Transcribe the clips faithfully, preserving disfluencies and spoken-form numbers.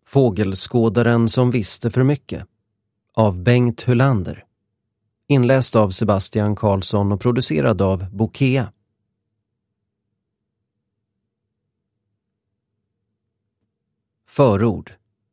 Fågelskådaren som visste för mycket av Bengt Hylander. Inläst av Sebastian Karlsson och producerad av Bokea. Förord.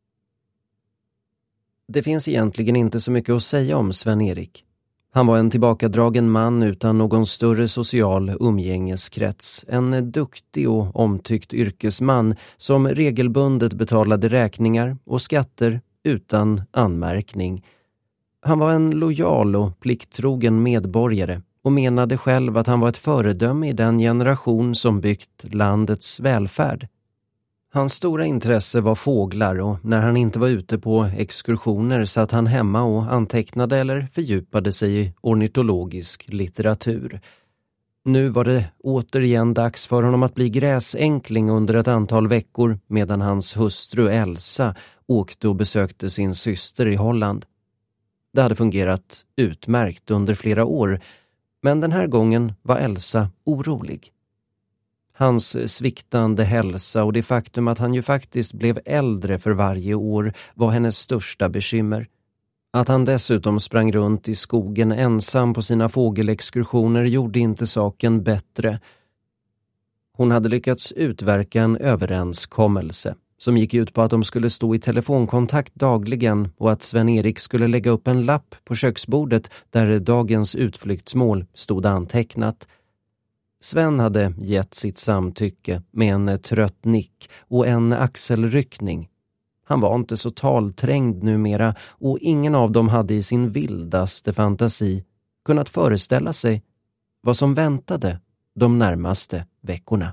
Det finns egentligen inte så mycket att säga om Sven-Erik. Han var en tillbakadragen man utan någon större social umgängeskrets. En duktig och omtyckt yrkesman som regelbundet betalade räkningar och skatter utan anmärkning. Han var en lojal och plikttrogen medborgare och menade själv att han var ett föredöme i den generation som byggt landets välfärd. Hans stora intresse var fåglar och när han inte var ute på exkursioner satt han hemma och antecknade eller fördjupade sig i ornitologisk litteratur. Nu var det återigen dags för honom att bli gräsänkling under ett antal veckor medan hans hustru Elsa åkte och besökte sin syster i Holland. Det hade fungerat utmärkt under flera år, men den här gången var Elsa orolig. Hans sviktande hälsa och det faktum att han ju faktiskt blev äldre för varje år var hennes största bekymmer. Att han dessutom sprang runt i skogen ensam på sina fågelexkursioner gjorde inte saken bättre. Hon hade lyckats utverka en överenskommelse som gick ut på att de skulle stå i telefonkontakt dagligen och att Sven-Erik skulle lägga upp en lapp på köksbordet där dagens utflyktsmål stod antecknat. Sven hade gett sitt samtycke med en trött nick och en axelryckning. Han var inte så talträngd numera och ingen av dem hade i sin vildaste fantasi kunnat föreställa sig vad som väntade de närmaste veckorna.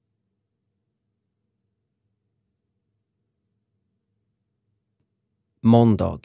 Måndag.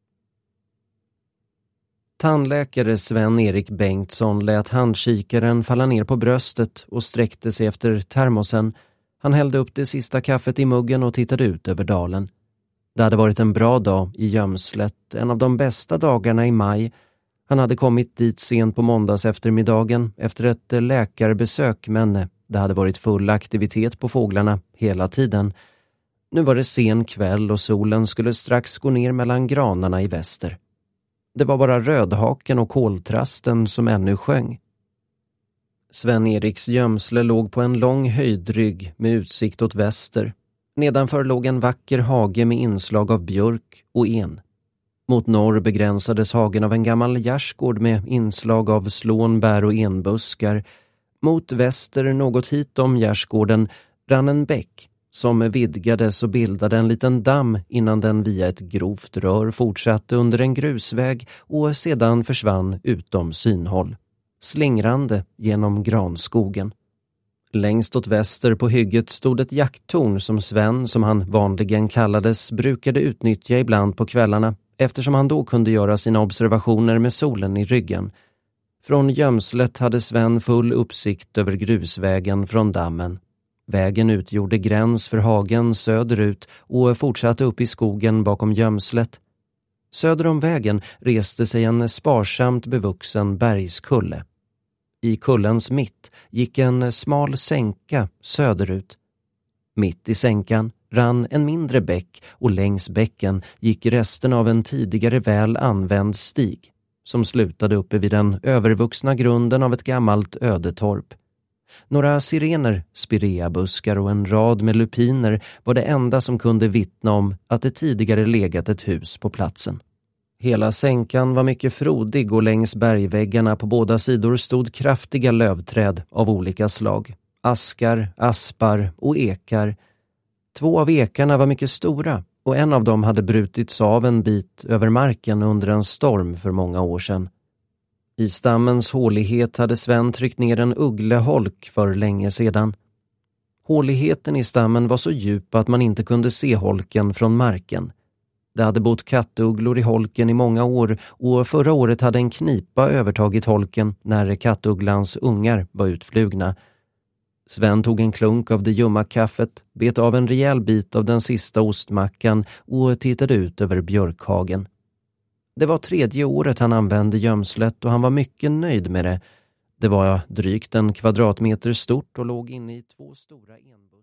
Tandläkare Sven-Erik Bengtsson lät handkikaren falla ner på bröstet och sträckte sig efter termosen. Han hällde upp det sista kaffet i muggen och tittade ut över dalen. Det hade varit en bra dag i Gömslet, en av de bästa dagarna i maj. Han hade kommit dit sent på måndags eftermiddagen efter ett läkarbesök, men det hade varit full aktivitet på fåglarna hela tiden. Nu var det sen kväll och solen skulle strax gå ner mellan granarna i väster. Det var bara rödhaken och koltrasten som ännu sjöng. Sven-Eriks gömsle låg på en lång höjdrygg med utsikt åt väster. Nedanför låg en vacker hage med inslag av björk och en. Mot norr begränsades hagen av en gammal gärdsgård med inslag av slånbär och enbuskar. Mot väster, något hit om gärdsgården, rann en bäck som vidgades och bildade en liten damm innan den via ett grovt rör fortsatte under en grusväg och sedan försvann utom synhåll, slingrande genom granskogen. Längst åt väster på hygget stod ett jakttorn som Sven, som han vanligen kallades, brukade utnyttja ibland på kvällarna eftersom han då kunde göra sina observationer med solen i ryggen. Från gömslet hade Sven full uppsikt över grusvägen från dammen. Vägen utgjorde gräns för hagen söderut och fortsatte upp i skogen bakom gömslet. Söder om vägen reste sig en sparsamt bevuxen bergskulle. I kullens mitt gick en smal sänka söderut. Mitt i sänkan rann en mindre bäck och längs bäcken gick resten av en tidigare väl använd stig som slutade uppe vid den övervuxna grunden av ett gammalt ödetorp. Några sirener, spireabuskar och en rad med lupiner var det enda som kunde vittna om att det tidigare legat ett hus på platsen. Hela sänkan var mycket frodig och längs bergväggarna på båda sidor stod kraftiga lövträd av olika slag. Askar, aspar och ekar. Två av ekarna var mycket stora och en av dem hade brutits av en bit över marken under en storm för många år sedan. I stammens hålighet hade Sven tryckt ner en uggleholk för länge sedan. Håligheten i stammen var så djup att man inte kunde se holken från marken. Det hade bott kattugglor i holken i många år och förra året hade en knipa övertagit holken när kattugglans ungar var utflugna. Sven tog en klunk av det ljumma kaffet, bet av en rejäl bit av den sista ostmackan och tittade ut över björkhagen. Det var tredje året han använde gömslet och han var mycket nöjd med det. Det var drygt en kvadratmeter stort och låg inne i två stora enbuskar.